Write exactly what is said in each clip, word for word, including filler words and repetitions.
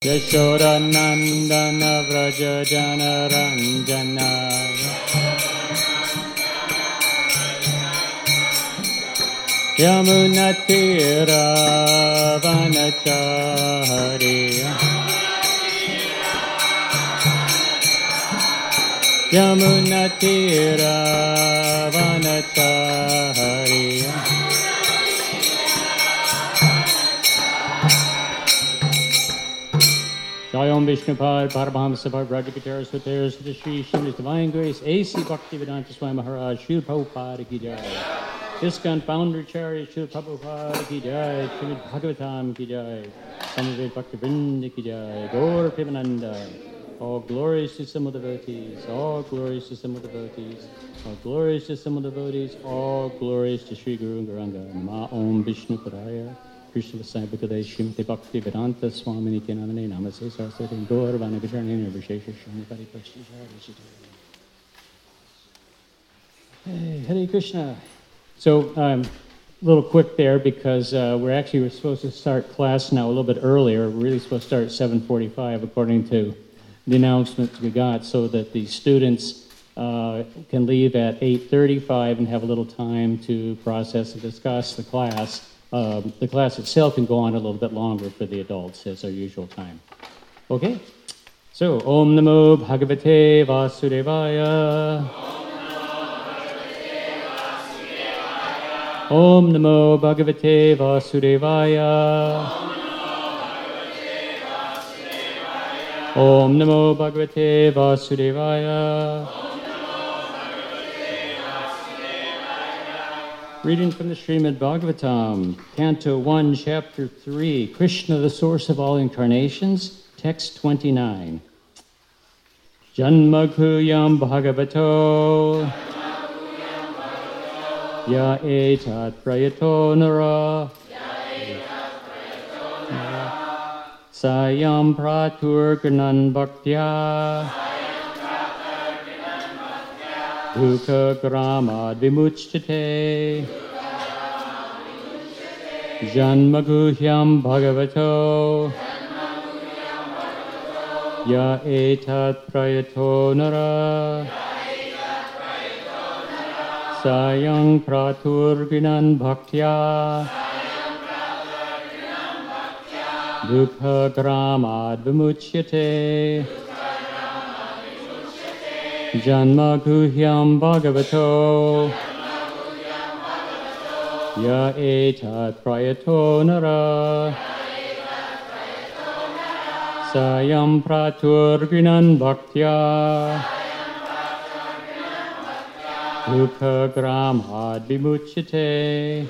Yashodanandana Vraja Janaranjana Yamunatira Vanachari Yamunatira Vanachari Jayam Vishnupad, Paramahamsa, Parbrajapitara, Sutera, Sutashri, Shri Divine Grace, A C Bhaktivedanta Swami Maharaj, Srila Prabhupada Ki Jai. ISKCON Founder Charity, Srila Prabhupada Ki Jai, Srimad Bhagavatam Ki Jai, Samaved Bhaktivinoda Ki Jai, Gaur Premananda. All glories to simple devotees, all glories to simple devotees, all glories to simple devotees, all glories to Sri Guru Gauranga. Nama Om Vishnu Padaya. Krishna Vasaya Bhakti Shrimati Bhakti Vedanta Swami Nityanamane Namaste Saraswati Gaur Vanagadharani Nirvishesha Shrimati Hey, Hare Krishna. So, um, a little quick there because uh, we're actually we're supposed to start class now a little bit earlier. We're really supposed to start at seven forty-five according to the announcements we got, so that the students uh, can leave at eight thirty-five and have a little time to process and discuss the class. Um, the class itself can go on a little bit longer for the adults as our usual time. Okay? So, Om Namo Bhagavate Vasudevaya. Om Namo Bhagavate Vasudevaya. Om Namo Bhagavate Vasudevaya. Reading from the Srimad Bhagavatam, Canto one, Chapter three, Krishna, the source of all incarnations, Text twenty-nine. Janmakuyam Bhagavato Ya etat prayato nara Sayam pratur ganan bhaktya Dukha gramad vimuchyate Janmaguhyam Bhagavato Ya etat prayato nara Sayang pratur ginan bhaktya Dukha gramad vimuchyate Janma guhyam bhagavato Ya etat prayato nara Sayam pratur ginan bhaktya Dukha gramad vimuchyate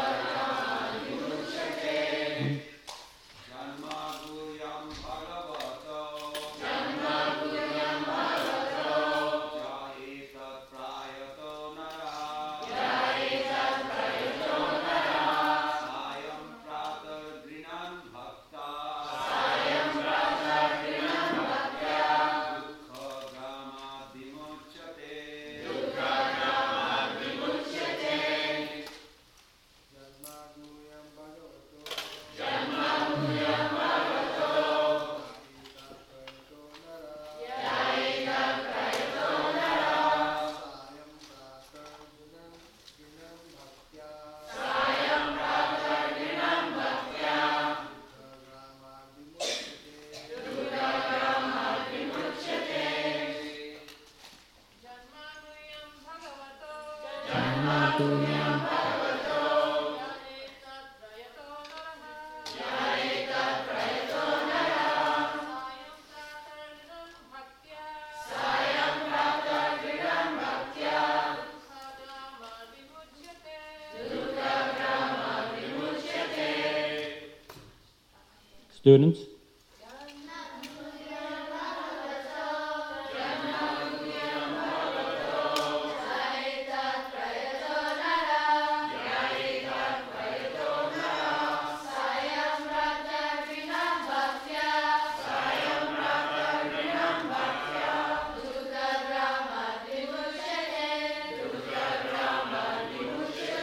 Students?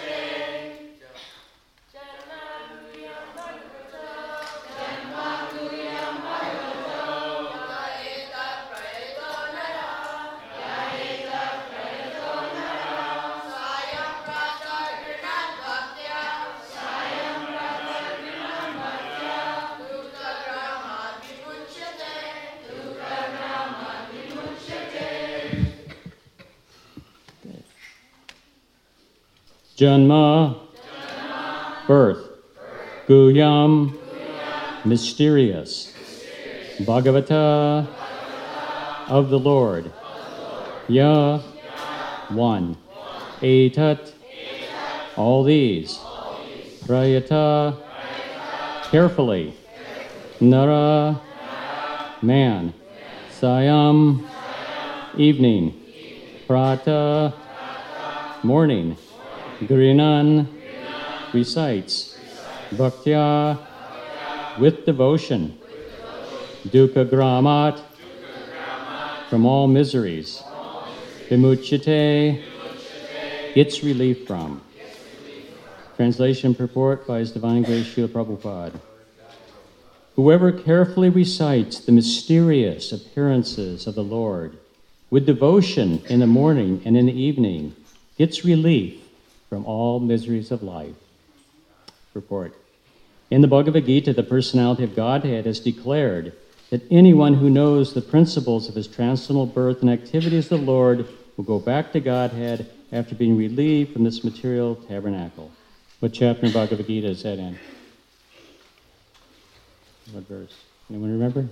Janma Janma, birth. Guyam, mysterious. Bhagavata, of the Lord. Ya, one. Etat, all these. Prayata, carefully. Nara, man. Sayam, evening. Prata, morning. Grinan, recites. Bhaktya, with devotion. Dukkha gramat, from all miseries. Vimuchyate, gets relief from. Translation purport by His Divine Grace Srila Prabhupada. Whoever carefully recites the mysterious appearances of the Lord with devotion in the morning and in the evening gets relief from all miseries of life. Report. In the Bhagavad Gita, the personality of Godhead has declared that anyone who knows the principles of his transcendental birth and activities of the Lord will go back to Godhead after being relieved from this material tabernacle. What chapter in Bhagavad Gita is that in? What verse? Anyone remember?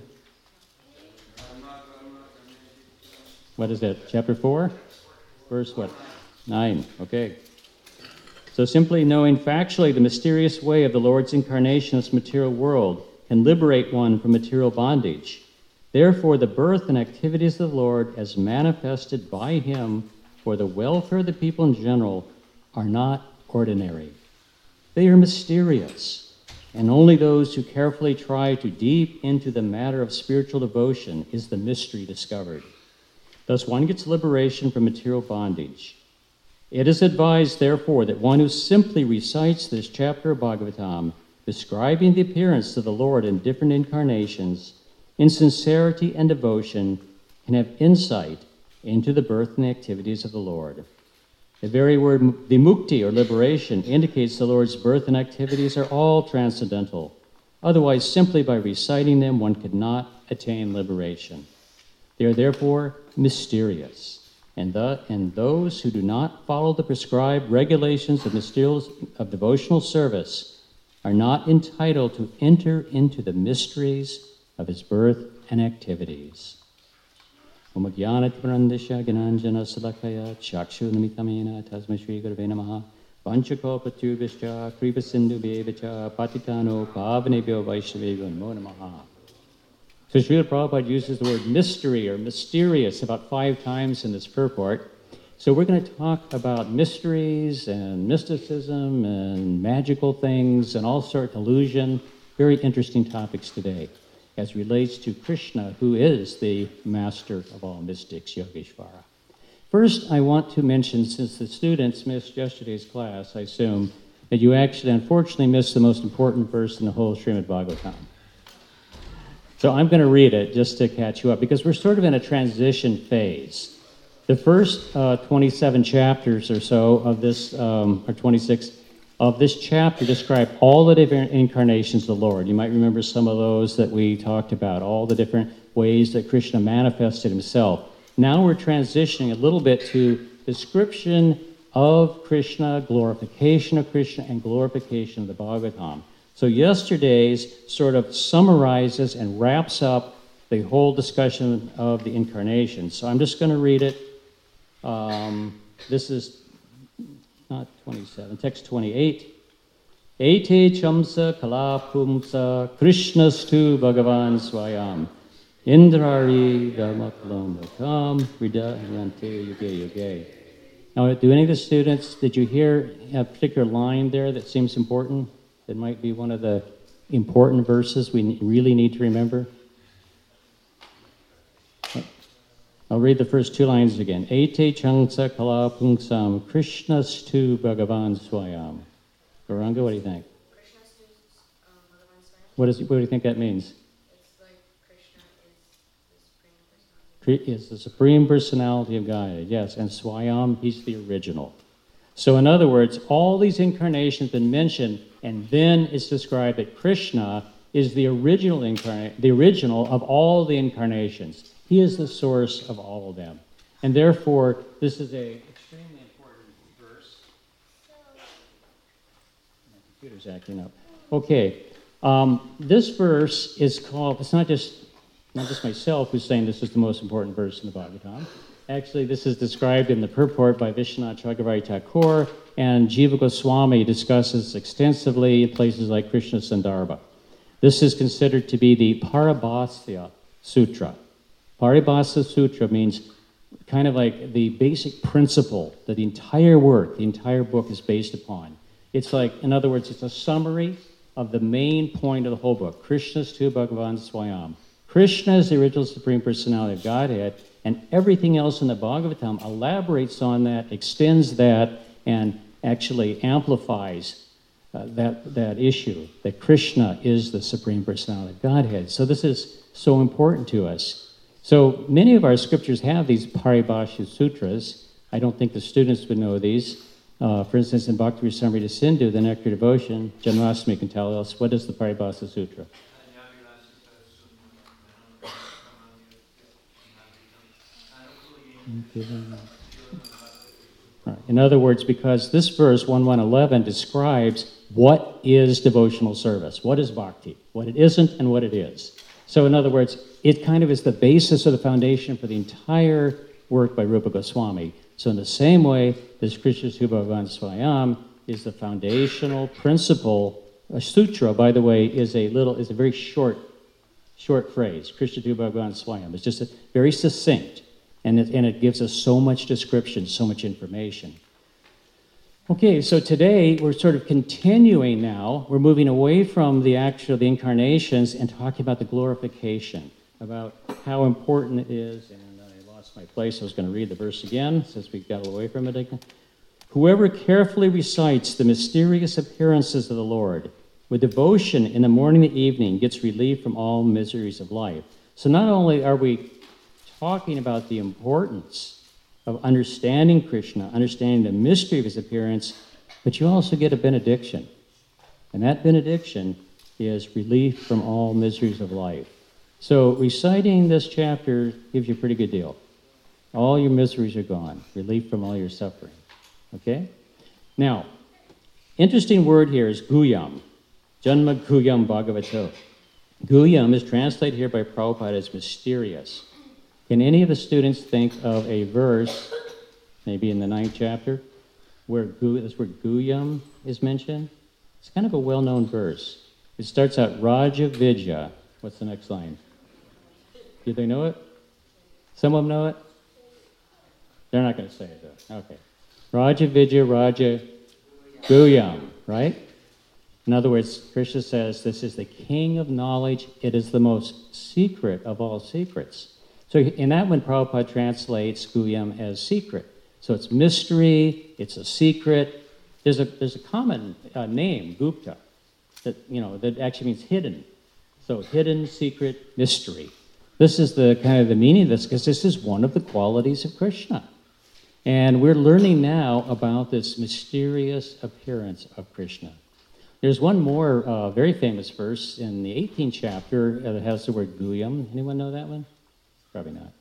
What is that? Chapter four? Verse what? Nine. Okay. So simply knowing factually the mysterious way of the Lord's incarnation in this material world can liberate one from material bondage. Therefore, the birth and activities of the Lord, as manifested by Him for the welfare of the people in general, are not ordinary. They are mysterious, and only those who carefully try to deep into the matter of spiritual devotion is the mystery discovered. Thus, one gets liberation from material bondage. It is advised, therefore, that one who simply recites this chapter of Bhagavatam, describing the appearance of the Lord in different incarnations, in sincerity and devotion, can have insight into the birth and the activities of the Lord. The very word vimukti, or liberation, indicates the Lord's birth and activities are all transcendental. Otherwise, simply by reciting them, one could not attain liberation. They are therefore mysterious. And, the, and those who do not follow the prescribed regulations of, mysterious, of devotional service are not entitled to enter into the mysteries of His birth and activities. Om Jnanat Brandisha Gananjana Salakaya Chakshu Namitamena Tasma Shri Gurave Namaha Vanchakopatubhischa Kripasindu Bevacha Patitano Pavanebhyo Vaishnavebhyo Namo Namaha. So Srila Prabhupada uses the word mystery or mysterious about five times in this purport. So we're going to talk about mysteries and mysticism and magical things and all sorts of illusion. Very interesting topics today as relates to Krishna, who is the master of all mystics, Yogeshvara. First, I want to mention, since the students missed yesterday's class, I assume, that you actually unfortunately missed the most important verse in the whole Srimad Bhagavatam. So I'm going to read it just to catch you up, because we're sort of in a transition phase. The first uh, twenty-seven chapters or so of this, um, or twenty-six, of this chapter describe all the different incarnations of the Lord. You might remember some of those that we talked about, all the different ways that Krishna manifested Himself. Now we're transitioning a little bit to description of Krishna, glorification of Krishna, and glorification of the Bhagavatam. So yesterday's sort of summarizes and wraps up the whole discussion of the incarnation. So I'm just going to read it. Um, this is not twenty-seven, text twenty-eight. Ete chamsa kalapumsa krishnastu bhagavan swayam indrari dharmakalambakam ridayante yuge yuge. Now, do any of the students, did you hear a particular line there that seems important? That might be one of the important verses we really need to remember. I'll read the first two lines again. Ete changsa kala pungsam krishnastu bhagavan swayam. Gauranga, what do you think? Krishnastu um, bhagavan swayam. What, is, what do you think that means? It's like Krishna is the supreme personality. Is the supreme personality of God, yes, and swayam, He's the original. So in other words, all these incarnations have been mentioned, and then it's described that Krishna is the original incarnate, the original of all the incarnations. He is the source of all of them. And therefore, this is an extremely important verse. Computer's acting up. Okay, um, this verse is called, it's not just, not just myself who's saying this is the most important verse in the Bhagavatam. Actually, this is described in the purport by Vishwanath Chakravarti Thakur, and Jiva Goswami discusses extensively in places like Krishna Sandarbha. This is considered to be the Paribhasya Sutra. Paribhasya Sutra means kind of like the basic principle that the entire work, the entire book is based upon. It's like, in other words, it's a summary of the main point of the whole book. Krishna's tu Bhagavan Swayam. Krishna is the original Supreme Personality of Godhead, and everything else in the Bhagavatam elaborates on that, extends that, and actually amplifies uh, that, that issue, that Krishna is the Supreme Personality of Godhead. So this is so important to us. So many of our scriptures have these Paribhasya Sutras. I don't think the students would know these. Uh, for instance, in Bhakti Rasamrita Sindhu, the Nectar Devotion, Janmashtami can tell us, what is the Paribhasya Sutra? Right. In other words, because this verse, one one eleven, describes what is devotional service, what is bhakti, what it isn't, and what it is. So in other words, it kind of is the basis or the foundation for the entire work by Rupa Goswami. So in the same way, this Krishna tu Bhagavan Swayam is the foundational principle. A sutra, by the way, is a little, is a very short, short phrase. Krishna tu Bhagavan Swayam. It's just a, very succinct. And it, and it gives us so much description, so much information. Okay, so today we're sort of continuing now. We're moving away from the actual, the incarnations and talking about the glorification, about how important it is. And I lost my place. I was going to read the verse again since we got away from it again. Whoever carefully recites the mysterious appearances of the Lord with devotion in the morning and evening gets relief from all miseries of life. So not only are we talking about the importance of understanding Krishna, understanding the mystery of his appearance, but you also get a benediction. And that benediction is relief from all miseries of life. So reciting this chapter gives you a pretty good deal. All your miseries are gone, relief from all your suffering. Okay? Now, interesting word here is guyam. Janma guyam bhagavato. Guyam is translated here by Prabhupada as mysterious. Can any of the students think of a verse, maybe in the ninth chapter, where gu, this word guyam is mentioned? It's kind of a well-known verse. It starts out Raja Vidya. What's the next line? Do they know it? Some of them know it? They're not going to say it, though. Okay. Raja Vidya, Raja Guyam, right? In other words, Krishna says this is the king of knowledge. It is the most secret of all secrets. So in that one, Prabhupada translates Guyam as secret. So it's mystery, it's a secret. There's a there's a common uh, name, Gupta, that you know that actually means hidden. So hidden, secret, mystery. This is the kind of the meaning of this, because this is one of the qualities of Krishna. And we're learning now about this mysterious appearance of Krishna. There's one more uh, very famous verse in the eighteenth chapter that has the word Guyam. Anyone know that one? Probably not.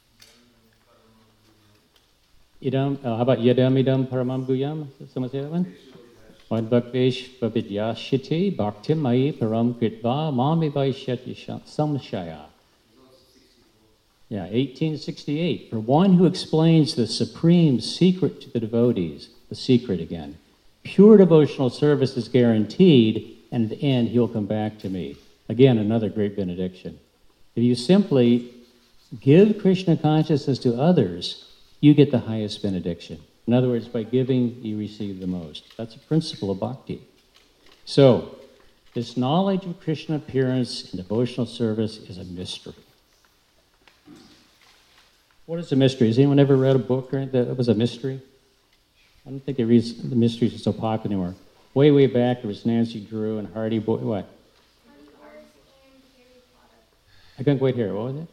Idam, uh, how about Yadam Idam Paramam Guyam? Someone say that one? Vadbhakvesh Vavidyashiti Bhakti Mai Param Kritva Mami Vaishyati Samshaya. Yeah, eighteen sixty-eight. For one who explains the supreme secret to the devotees, the secret again. Pure devotional service is guaranteed, and at the end he'll come back to me. Again, another great benediction. If you simply give Krishna consciousness to others, you get the highest benediction. In other words, by giving, you receive the most. That's a principle of bhakti. So, this knowledge of Krishna appearance in devotional service is a mystery. What is a mystery? Has anyone ever read a book that was a mystery? I don't think it reads, the mysteries are so popular anymore. Way, way back, there was Nancy Drew and Hardy Boy. What? I couldn't quite hear it. What was it?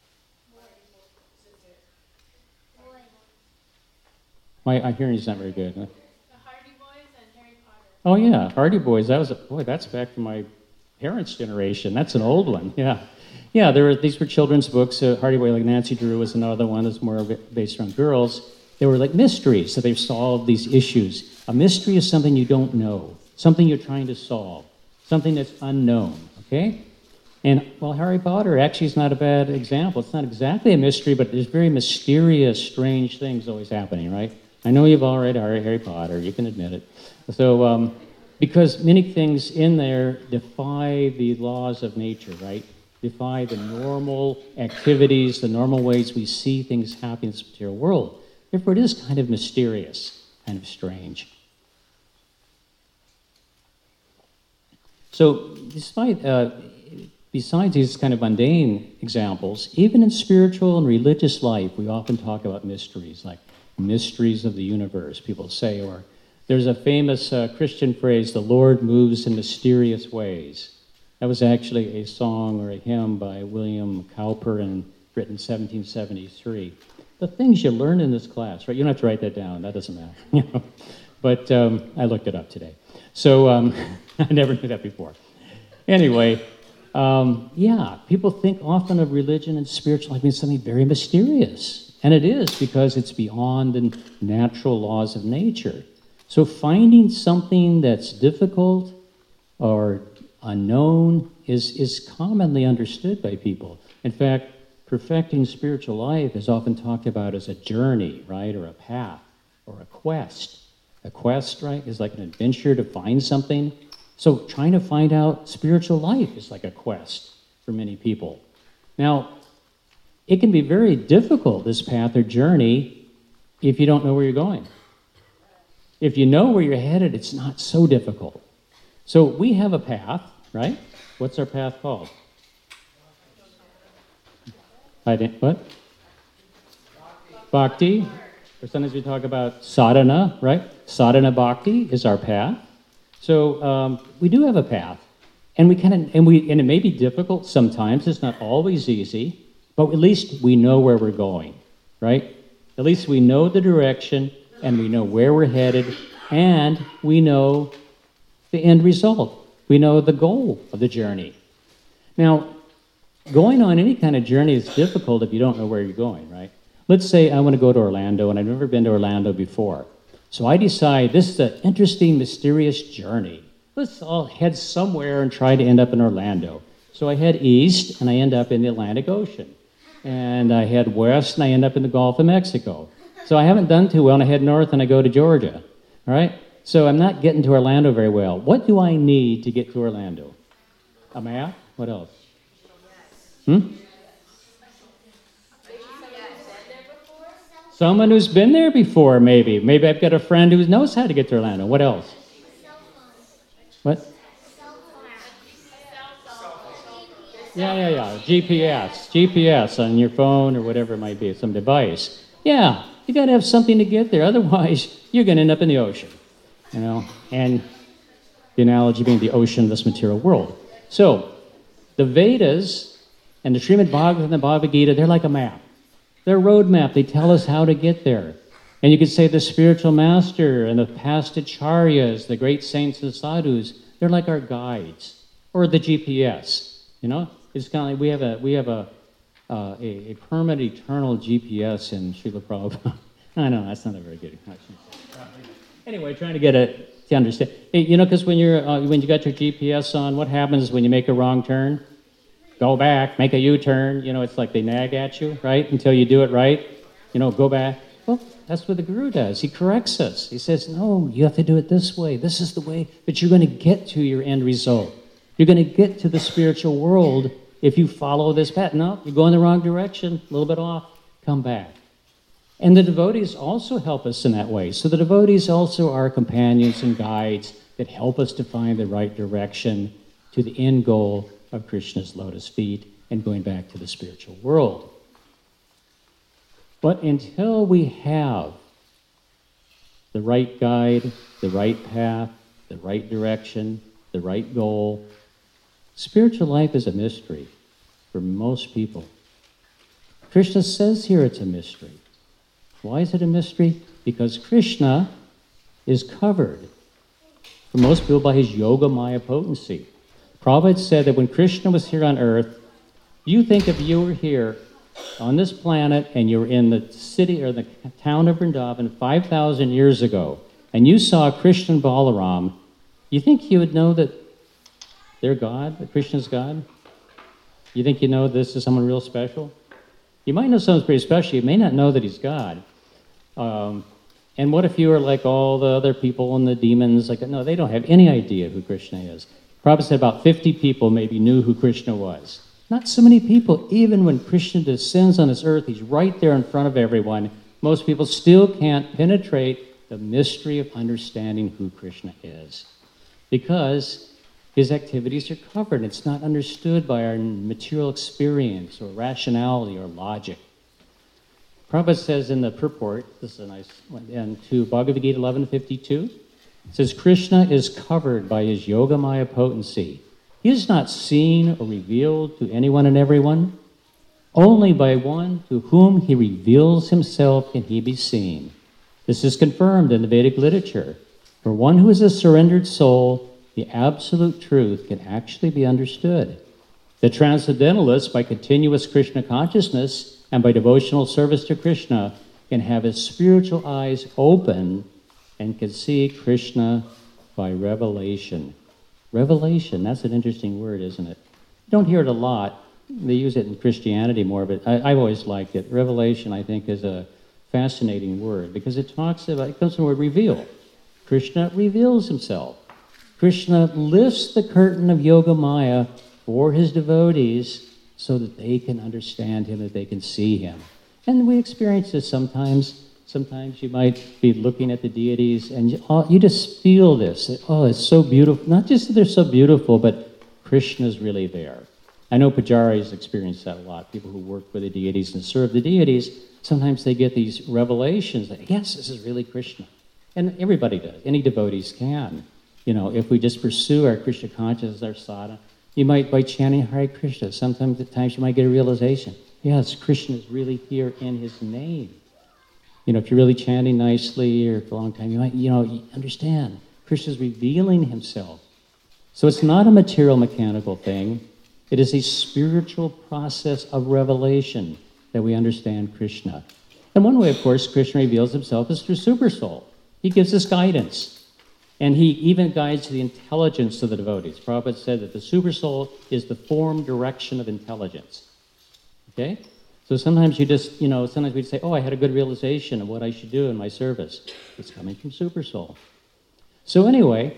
My, my hearing is not very good. Huh? The Hardy Boys and Harry Potter. Oh, yeah, Hardy Boys. That was, a, boy, that's back from my parents' generation. That's an old one, yeah. Yeah, there were, these were children's books. Uh, Hardy Boy, like Nancy Drew, was another one that's more based on girls. They were like mysteries, so they solved these issues. A mystery is something you don't know. something you're trying to solve, something that's unknown, okay? And, well, Harry Potter actually is not a bad example. It's not exactly a mystery, but there's very mysterious, strange things always happening, right? I know you've all read Harry, Harry Potter, you can admit it. So, um, because many things in there defy the laws of nature, right? Defy the normal activities, the normal ways we see things happen in this material world. Therefore, it is kind of mysterious, kind of strange. So, despite, uh, besides these kind of mundane examples, even in spiritual and religious life, we often talk about mysteries, like mysteries of the universe, people say, or there's a famous uh, Christian phrase, the Lord moves in mysterious ways. That was actually a song or a hymn by William Cowper and written in seventeen seventy-three. The things you learn in this class, right? You don't have to write that down. That doesn't matter. You know? But um, I looked it up today. So um, I never knew that before. Anyway, um, yeah, people think often of religion and spiritual life as something very mysterious. And it is, because it's beyond the natural laws of nature. So finding something that's difficult or unknown is, is commonly understood by people. In fact, perfecting spiritual life is often talked about as a journey, right, or a path, or a quest. A quest, right, is like an adventure to find something. So trying to find out spiritual life is like a quest for many people. Now, it can be very difficult, this path or journey, if you don't know where you're going. If you know where you're headed, it's not so difficult. So we have a path, right? What's our path called? I didn't, what? Bhakti. Or sometimes we talk about sadhana, right? Sadhana bhakti is our path. So um, we do have a path, and we kind of, and we, and it may be difficult sometimes. It's not always easy, but at least we know where we're going, right? At least we know the direction, and we know where we're headed, and we know the end result. We know the goal of the journey. Now, going on any kind of journey is difficult if you don't know where you're going, right? Let's say I want to go to Orlando, and I've never been to Orlando before. So I decide this is an interesting, mysterious journey. Let's all head somewhere and try to end up in Orlando. So I head east, and I end up in the Atlantic Ocean. And I head west, and I end up in the Gulf of Mexico. So I haven't done too well, and I head north, and I go to Georgia. All right? So I'm not getting to Orlando very well. What do I need to get to Orlando? A map? What else? Hmm? Someone who's been there before, maybe. Maybe I've got a friend who knows how to get to Orlando. What else? What? Yeah, yeah, yeah. G P S. G P S on your phone or whatever it might be, some device. Yeah, you got to have something to get there. Otherwise, you're going to end up in the ocean. You know, and the analogy being the ocean of this material world. So, the Vedas and the Srimad Bhagavatam and the Bhagavad Gita, they're like a map. They're a road map. They tell us how to get there. And you could say the spiritual master and the past acharyas, the great saints and sadhus, they're like our guides, or the G P S. You know, it's kind of like we have a we have a uh, a, a permanent, eternal G P S in Srila Prabhupada. I know that's not a very good. Anyway, trying to get it to understand. Hey, you know, because when you're uh, when you got your G P S on, what happens when you make a wrong turn? Go back, make a U-turn. You know, it's like they nag at you, right? Until you do it right. You know, go back. Well, that's what the Guru does. He corrects us. He says, no, you have to do it this way. This is the way that you're going to get to your end result. You're going to get to the spiritual world if you follow this path. No, you're going the wrong direction, a little bit off, come back. And the devotees also help us in that way. So the devotees also are companions and guides that help us to find the right direction to the end goal of Krishna's lotus feet and going back to the spiritual world. But until we have the right guide, the right path, the right direction, the right goal, spiritual life is a mystery for most people. Krishna says here it's a mystery. Why is it a mystery? Because Krishna is covered for most people by his yoga maya potency. Prabhupada said that when Krishna was here on earth, you think if you were here on this planet and you were in the city or the town of Vrindavan five thousand years ago, and you saw Krishna and Balaram, You think you would know that they're God, that Krishna's God? You think you know this is someone real special? You might know someone's pretty special. You may not know that he's God. Um, and what if you were like all the other people and the demons? Like, no, they don't have any idea who Krishna is. Prabhupada said about fifty people maybe knew who Krishna was. Not so many people. Even when Krishna descends on this earth, he's right there in front of everyone. Most people still can't penetrate the mystery of understanding who Krishna is, because his activities are covered. It's not understood by our material experience or rationality or logic. Prabhupada says in the purport, this is a nice one, and to Bhagavad Gita eleven fifty-two, it says, Krishna is covered by his Yogamaya potency. He is not seen or revealed to anyone and everyone. Only by one to whom he reveals himself can he be seen. This is confirmed in the Vedic literature. For one who is a surrendered soul, the absolute truth can actually be understood. The transcendentalist, by continuous Krishna consciousness and by devotional service to Krishna, can have his spiritual eyes open and can see Krishna by revelation. Revelation, that's an interesting word, isn't it? You don't hear it a lot. They use it in Christianity more, but I, I've always liked it. Revelation, I think, is a fascinating word because it talks about, it comes from the word reveal. Krishna reveals himself. Krishna lifts the curtain of Yoga Maya for his devotees so that they can understand him, that they can see him. And we experience this sometimes. Sometimes you might be looking at the deities and you, oh, you just feel this. That, oh, it's so beautiful. Not just that they're so beautiful, but Krishna's really there. I know pujaris experience that a lot. People who work with the deities and serve the deities, sometimes they get these revelations that, yes, this is really Krishna. And everybody does. Any devotees can. You know, if we just pursue our Krishna consciousness, our sadhana, you might, by chanting Hare Krishna, sometimes at times you might get a realization. Yes, Krishna is really here in his name. You know, if you're really chanting nicely or for a long time, you might, you know, you understand. Krishna's revealing himself. So it's not a material, mechanical thing. It is a spiritual process of revelation that we understand Krishna. And one way, of course, Krishna reveals himself is through Supersoul. He gives us guidance. And he even guides the intelligence of the devotees. Prabhupada said that the Supersoul is the form direction of intelligence. Okay? So sometimes you just, you know, sometimes we'd say, oh, I had a good realization of what I should do in my service. It's coming from Supersoul. So anyway,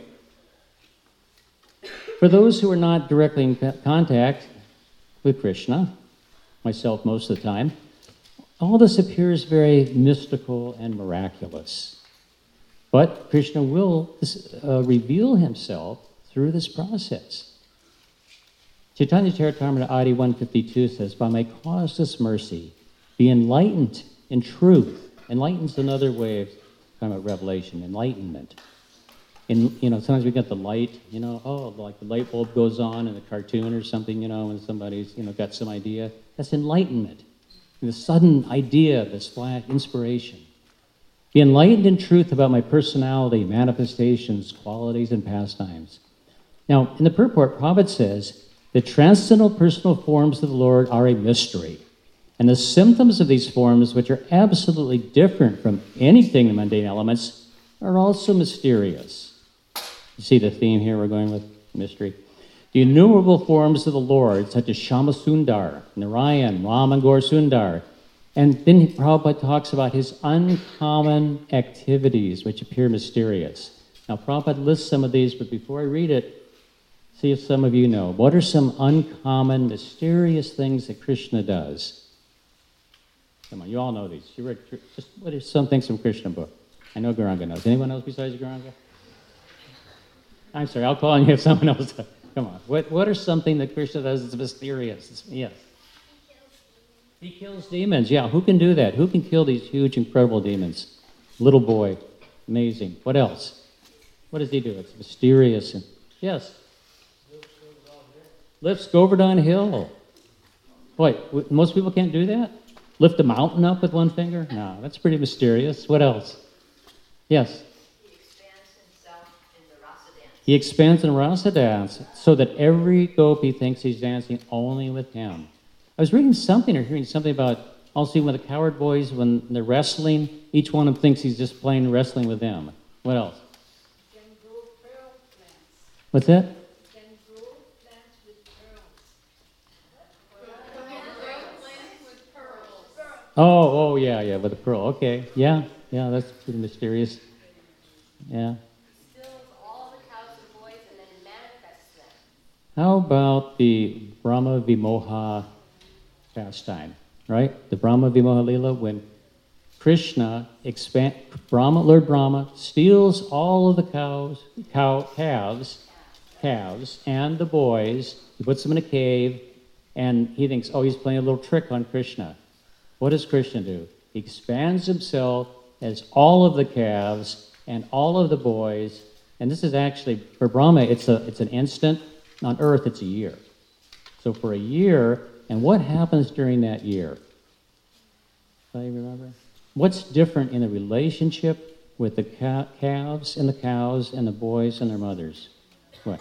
for those who are not directly in contact with Krishna, myself most of the time, all this appears very mystical and miraculous. But Krishna will uh, reveal himself through this process. Chaitanya Charitamrita Adi one fifty-two says, by my causeless mercy, be enlightened in truth. Enlightened's another way of talking about revelation, enlightenment. In, you know, sometimes we get the light, you know, oh, like the light bulb goes on in a cartoon or something, you know, when somebody's, you know, got some idea. That's enlightenment. The sudden idea, this flash, inspiration. Be enlightened in truth about my personality, manifestations, qualities, and pastimes. Now, in the purport, Prabhupada says, the transcendental personal forms of the Lord are a mystery. And the symptoms of these forms, which are absolutely different from anything in the mundane elements, are also mysterious. You see the theme here we're going with? Mystery. The innumerable forms of the Lord, such as Shama Sundar, Narayan, Ram and Gaur Sundar. And then Prabhupada talks about his uncommon activities, which appear mysterious. Now, Prabhupada lists some of these, but before I read it, see if some of you know. What are some uncommon, mysterious things that Krishna does? Come on, you all know these. You read, just what are some things from Krishna book? I know Gauranga knows. Anyone else besides Gauranga? I'm sorry, I'll call on you if someone else does. Come on. What, what are something that Krishna does that's mysterious? It's, yes. He kills demons. Yeah, who can do that? Who can kill these huge, incredible demons? Little boy. Amazing. What else? What does he do? It's mysterious. And, yes. Lifts Govardhan Hill. What, most people can't do that? Lift a mountain up with one finger? No, that's pretty mysterious. What else? Yes? He expands himself in the rasa dance. He expands in rasa dance so that every gopi thinks he's dancing only with him. I was reading something or hearing something about also when the coward boys, when they're wrestling, each one of them thinks he's just playing wrestling with them. What else? What's that? Can grow plants with pearls. Can grow plants with pearls. Oh, oh, yeah, yeah, with a pearl. Okay, yeah, yeah, that's pretty mysterious. Yeah. Stills all the cows and boys and then manifests them. How about the Brahma Vimoha pastime, right? The Brahma Vimoha Lila, when Krishna, expand, Brahma, Lord Brahma, steals all of the cows, cow, calves, calves, and the boys. He puts them in a cave, and he thinks, oh, he's playing a little trick on Krishna. What does Krishna do? He expands himself as all of the calves and all of the boys. And this is actually, for Brahma, it's a it's an instant. On Earth, it's a year. So for a year, and what happens during that year? Do you remember? What's different in the relationship with the ca- calves and the cows and the boys and their mothers? What?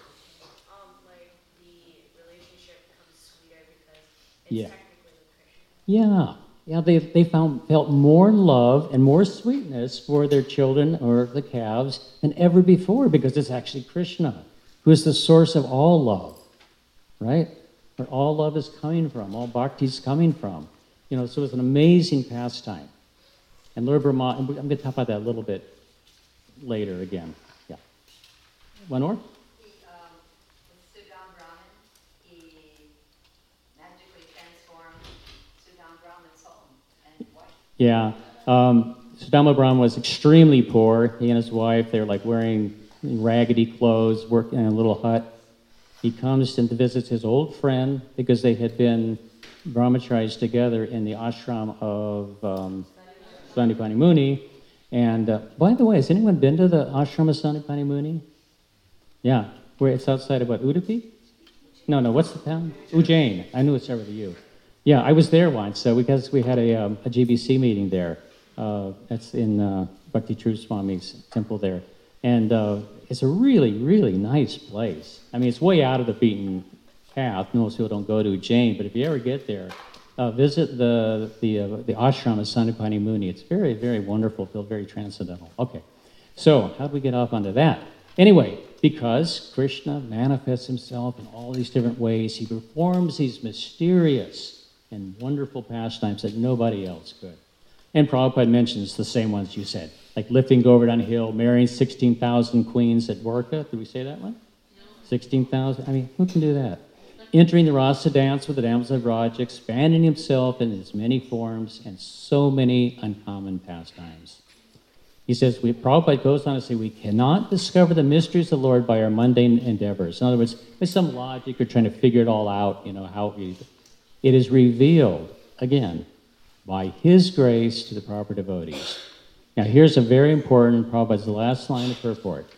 Um, like the relationship becomes sweeter because it's Yeah. technically with Krishna. Yeah, yeah. They they found felt more love and more sweetness for their children or the calves than ever before because it's actually Krishna who is the source of all love, right? Where all love is coming from, all bhakti is coming from. You know, so it's an amazing pastime. And Lord Brahma, I'm going to talk about that a little bit later again. Yeah. One more? He, um, with Sudam Brahman, he magically transformed Sudam Brahman's home and wife. Yeah. Um, Sudama Brahma was extremely poor. He and his wife, they were like wearing raggedy clothes, working in a little hut. He comes and visits his old friend because they had been brahmacharis together in the ashram of um, Sandipani Muni. And uh, by the way, has anyone been to the ashram of Sandipani Muni? Yeah, where it's outside of what, Udupi? No, no, what's the town? Ujjain. I knew it's over to you. Yeah, I was there once so because we had a, um, a G B C meeting there. Uh, that's in uh, Bhakti Truth Swami's temple there. And uh, it's a really, really nice place. I mean, it's way out of the beaten path. Most people don't go to Ujjain, but if you ever get there, uh, visit the the uh, the ashram of Sandipani Muni. It's very, very wonderful. Feel very transcendental. Okay, so how do we get off onto that? Anyway, because Krishna manifests himself in all these different ways, he performs these mysterious and wonderful pastimes that nobody else could. And Prabhupada mentions the same ones you said, like lifting Govardhan Hill, marrying sixteen thousand queens at Dwarka. Did we say that one? No. sixteen thousand? I mean, who can do that? Entering the rasa dance with the damsel of Raj, expanding himself in as many forms and so many uncommon pastimes. He says, we, Prabhupada goes on to say, we cannot discover the mysteries of the Lord by our mundane endeavors. In other words, by some logic, you're trying to figure it all out, you know, how we, it is revealed, again, by his grace to the proper devotees. Now, here's a very important, Prabhupada's the last line of purport.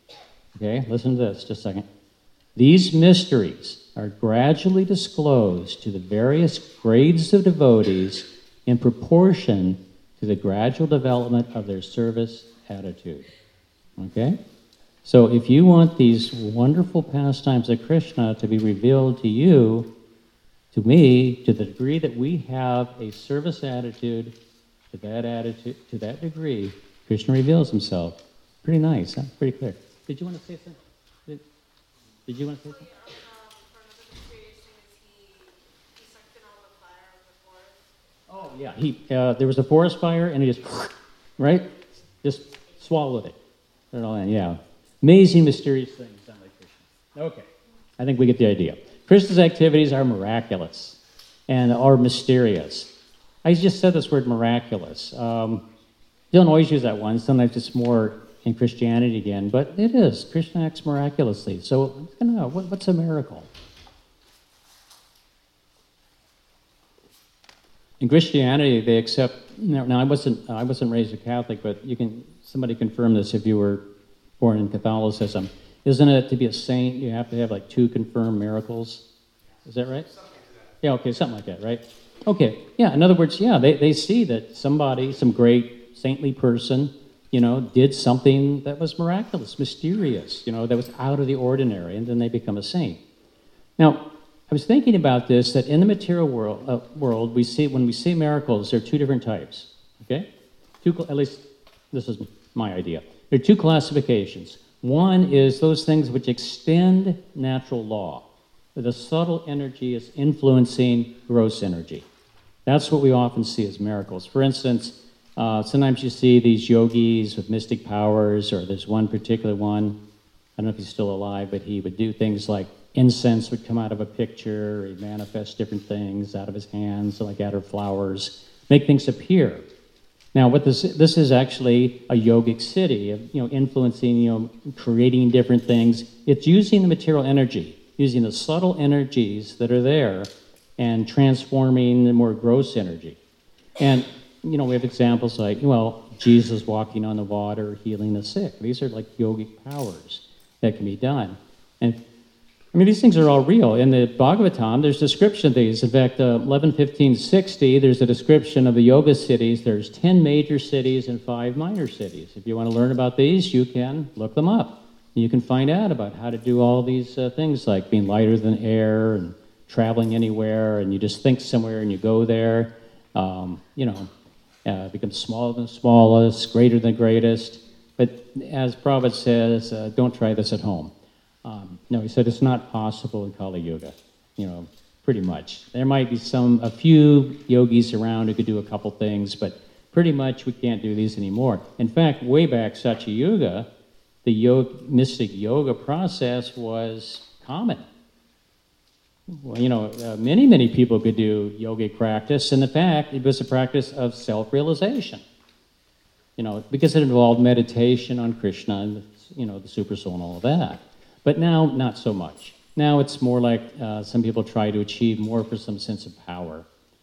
Okay, listen to this, just a second. These mysteries are gradually disclosed to the various grades of devotees in proportion to the gradual development of their service attitude. Okay? So if you want these wonderful pastimes of Krishna to be revealed to you, to me, to the degree that we have a service attitude, to that attitude, to that degree, Krishna reveals himself. Pretty nice, huh? Pretty clear. Did you want to say something? Did, did you want to say something? Oh, yeah. He, uh, there was a forest fire, and he just, right? Just swallowed it. Put it all in, yeah. Amazing, mysterious things sound like Krishna. Okay. I think we get the idea. Krishna's activities are miraculous and are mysterious. I just said this word miraculous. Um, you don't always use that one. Sometimes it's more in Christianity again, but it is. Krishna acts miraculously. So, I don't know, what, what's a miracle? In Christianity, they accept. Now, now, I wasn't. I wasn't raised a Catholic, but you can. Somebody confirm this if you were born in Catholicism. Isn't it to be a saint? You have to have like two confirmed miracles. Is that right? Something like that. Yeah. Okay. Something like that, right? Okay. Yeah. In other words, yeah, they they see that somebody, some great saintly person, you know, did something that was miraculous, mysterious, you know, that was out of the ordinary, and then they become a saint. Now, I was thinking about this, that in the material world, uh, world we see, when we see miracles, there are two different types, okay? Two, at least this is my idea. There are two classifications. One is those things which extend natural law. The subtle energy is influencing gross energy. That's what we often see as miracles. For instance, uh, sometimes you see these yogis with mystic powers, or there's one particular one, I don't know if he's still alive, but he would do things like incense would come out of a picture, he'd manifest different things out of his hands, like out of flowers, make things appear. Now, what this this is actually a yogic city, of, you know, influencing, you know, creating different things. It's using the material energy, using the subtle energies that are there, and transforming the more gross energy. And you know, we have examples like, well, Jesus walking on the water, healing the sick. These are like yogic powers that can be done. And I mean, these things are all real. In the Bhagavatam, there's description of these. In fact, uh, eleven fifteen sixty, there's a description of the yoga cities. There's ten major cities and five minor cities. If you want to learn about these, you can look them up. You can find out about how to do all these uh, things, like being lighter than air and traveling anywhere, and you just think somewhere and you go there. Um, you know, uh, become smaller than the smallest, greater than the greatest. But as Prabhupada says, uh, don't try this at home. Um, no, he said it's not possible in Kali Yuga, you know, pretty much. There might be some, a few yogis around who could do a couple things, but pretty much we can't do these anymore. In fact, way back Satya Yuga, the yoga, mystic yoga process was common. Well, you know, uh, many, many people could do yogic practice, and in fact, it was a practice of self-realization. You know, because it involved meditation on Krishna and, you know, the super soul and all of that. But now, not so much. Now it's more like uh, some people try to achieve more for some sense of power.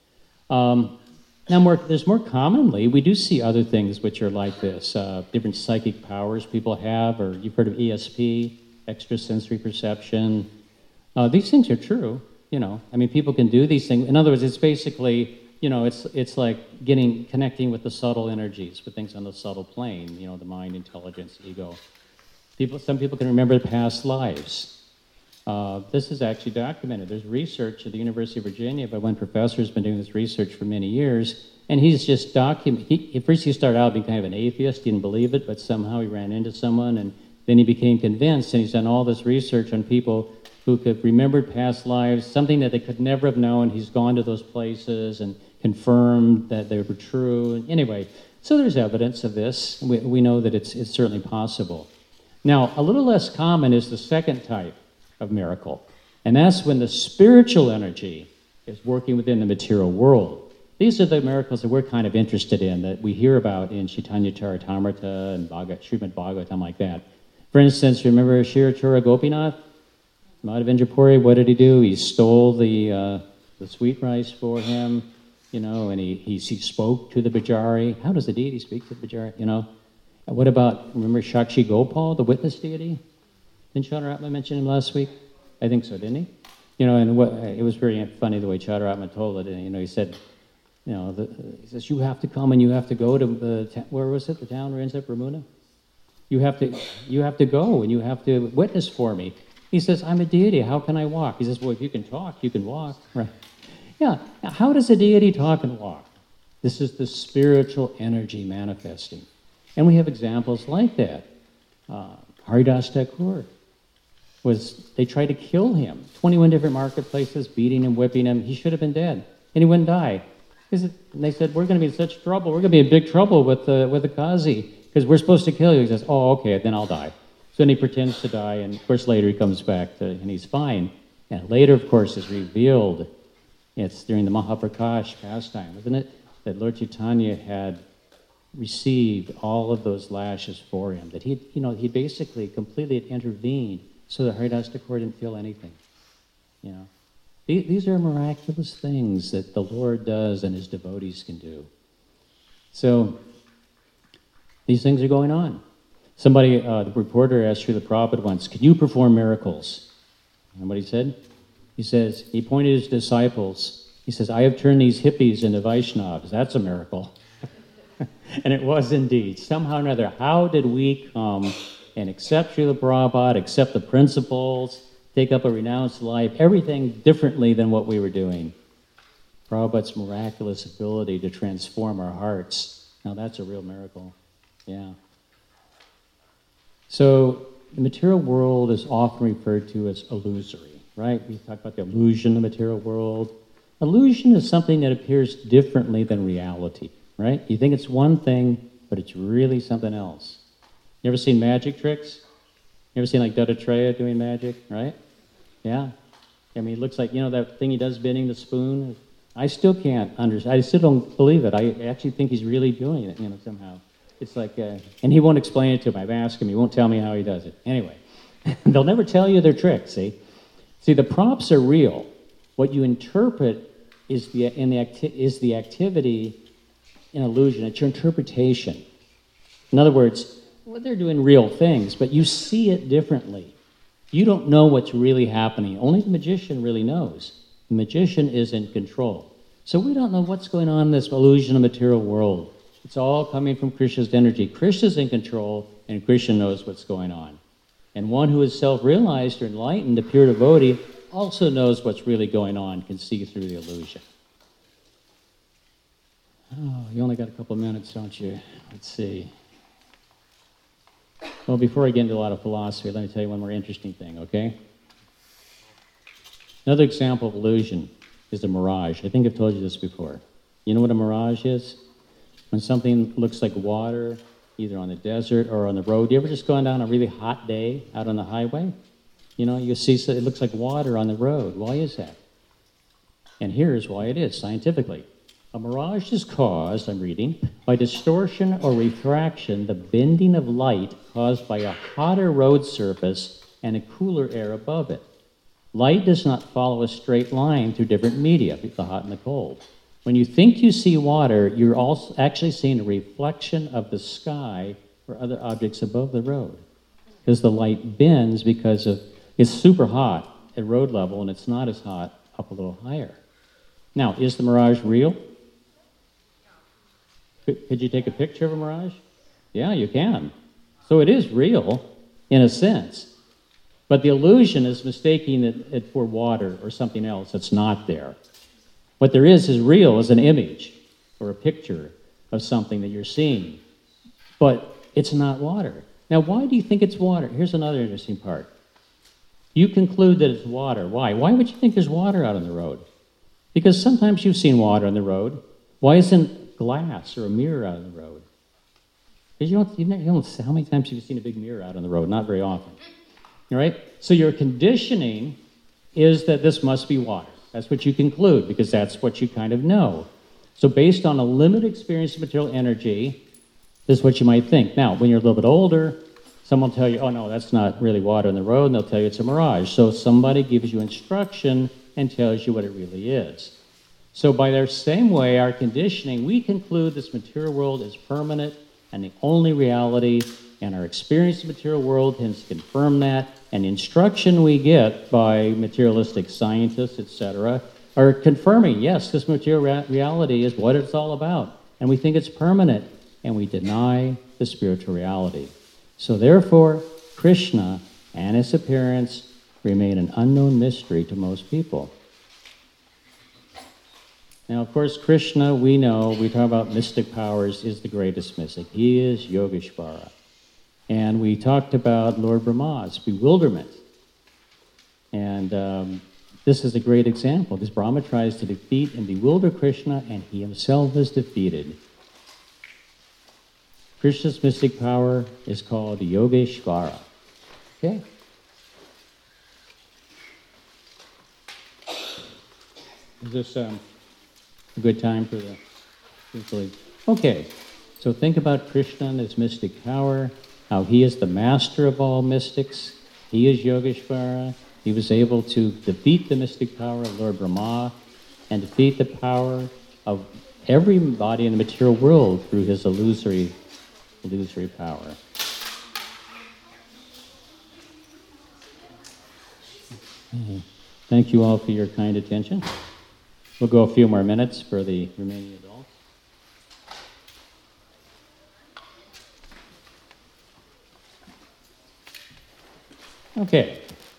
Um, now, more, there's more commonly, we do see other things which are like this, uh, different psychic powers people have, or you've heard of E S P, extrasensory perception. Uh, these things are true, you know. I mean, people can do these things. In other words, it's basically, you know, it's it's like getting, connecting with the subtle energies, with things on the subtle plane, you know, the mind, intelligence, ego. People, some people can remember past lives. Uh, this is actually documented. There's research at the University of Virginia by one professor who's been doing this research for many years, and he's just document. He, at first, he started out being kind of an atheist, didn't believe it, but somehow he ran into someone, and then he became convinced, and he's done all this research on people who could remember past lives, something that they could never have known. He's gone to those places and confirmed that they were true. Anyway, so there's evidence of this. We, we know that it's it's certainly possible. Now, a little less common is the second type of miracle, and that's when the spiritual energy is working within the material world. These are the miracles that we're kind of interested in, that we hear about in Chaitanya Charitamrita and Bhagavad, Srimad Bhagavatam, like that. For instance, remember Shirachura Gopinath? Madhavendra Puri, what did he do? He stole the uh, the sweet rice for him, you know, and he, he, he spoke to the Bajari. How does the deity speak to the Bajari, you know? And what about, remember Shakshi Gopal, the witness deity? Didn't Chadaratma mention him last week? I think so, didn't he? You know, and what, it was very funny the way Chadaratma told it. And, you know, he said, you know, the, he says, you have to come and you have to go to the, ta- where was it, the town where ends up Ramuna? You have to, you have to go and you have to witness for me. He says, I'm a deity, how can I walk? He says, well, if you can talk, you can walk. Right? Yeah, now, how does a deity talk and walk? This is the spiritual energy manifesting. And we have examples like that. Uh, Haridas Thakur was, they tried to kill him. twenty-one different marketplaces, beating him, whipping him. He should have been dead, and he wouldn't die. And they said, we're going to be in such trouble. We're going to be in big trouble with the, with the Qazi, because we're supposed to kill you. He says, oh, okay, then I'll die. So then he pretends to die, and of course later he comes back to, and he's fine. And later, of course, is revealed, it's during the Mahaprakash pastime, isn't it? That Lord Chaitanya had received all of those lashes for him, that he, you know, he basically completely intervened so that Haridas Thakur didn't feel anything. You know, these are miraculous things that the Lord does and his devotees can do. So these things are going on. Somebody, uh, the reporter asked Srila Prabhupada once, can you perform miracles? And what he said? He says, he pointed his disciples, he says, I have turned these hippies into Vaishnavas. That's a miracle. And it was indeed. Somehow or another, how did we come and accept Srila Prabhupada, accept the principles, take up a renounced life, everything differently than what we were doing? Prabhupada's miraculous ability to transform our hearts. Now that's a real miracle. Yeah. So the material world is often referred to as illusory, right? We talk about the illusion of the material world. Illusion is something that appears differently than reality, right? You think it's one thing, but it's really something else. You ever seen magic tricks? You ever seen like Dattatreya doing magic, right? Yeah. I mean, it looks like, you know, that thing he does bending the spoon. I still can't understand. I still don't believe it. I actually think he's really doing it, you know, somehow. It's like, uh, and he won't explain it to me. I've asked him. He won't tell me how he does it. Anyway, they'll never tell you their tricks, see? See, the props are real. What you interpret is the, in the, acti- is the activity in illusion. It's your interpretation. In other words, well, they're doing real things, but you see it differently. You don't know what's really happening. Only the magician really knows. The magician is in control. So we don't know what's going on in this illusion of material world. It's all coming from Krishna's energy. Krishna's in control, and Krishna knows what's going on. And one who is self-realized or enlightened, a pure devotee, also knows what's really going on, can see through the illusion. Oh, you only got a couple minutes, don't you? Let's see. Well, before I get into a lot of philosophy, let me tell you one more interesting thing, okay? Another example of illusion is a mirage. I think I've told you this before. You know what a mirage is? When something looks like water, either on the desert or on the road. You ever just gone down a really hot day out on the highway? You know, you see so it looks like water on the road. Why is that? And here's why it is, scientifically. A mirage is caused, I'm reading, by distortion or refraction, the bending of light caused by a hotter road surface and a cooler air above it. Light does not follow a straight line through different media, the hot and the cold. When you think you see water, you're also actually seeing a reflection of the sky or other objects above the road. Because the light bends because of, it's super hot at road level and it's not as hot up a little higher. Now, is the mirage real? Could, could you take a picture of a mirage? Yeah, you can. So it is real in a sense. But the illusion is mistaking it, it for water or something else that's not there. What there is is real as an image or a picture of something that you're seeing. But it's not water. Now, why do you think it's water? Here's another interesting part. You conclude that it's water. Why? Why would you think there's water out on the road? Because sometimes you've seen water on the road. Why isn't glass or a mirror out on the road? Because you don't, you don't, you don't, how many times have you seen a big mirror out on the road? Not very often. All right? So your conditioning is that this must be water. That's what you conclude, because that's what you kind of know. So based on a limited experience of material energy, this is what you might think. Now, when you're a little bit older, someone will tell you, oh, no, that's not really water on the road, and they'll tell you it's a mirage. So somebody gives you instruction and tells you what it really is. So by their same way, our conditioning, we conclude this material world is permanent and the only reality, and our experience of the material world tends to confirm that, and the instruction we get by materialistic scientists, et cetera, are confirming, yes, this material ra- reality is what it's all about, and we think it's permanent, and we deny the spiritual reality. So therefore, Krishna and his appearance remain an unknown mystery to most people. Now, of course, Krishna, we know, we talk about mystic powers, is the greatest mystic. He is Yogeshvara. And we talked about Lord Brahma's bewilderment. And um, this is a great example, because Brahma tries to defeat and bewilder Krishna, and he himself is defeated. Krishna's mystic power is called Yogeshvara. Okay? Is this um, a good time for the... Okay, so think about Krishna and his mystic power, how he is the master of all mystics. He is Yogeshvara. He was able to defeat the mystic power of Lord Brahma and defeat the power of every body in the material world through his illusory, illusory power. Okay. Thank you all for your kind attention. We'll go a few more minutes for the remaining adults. Okay.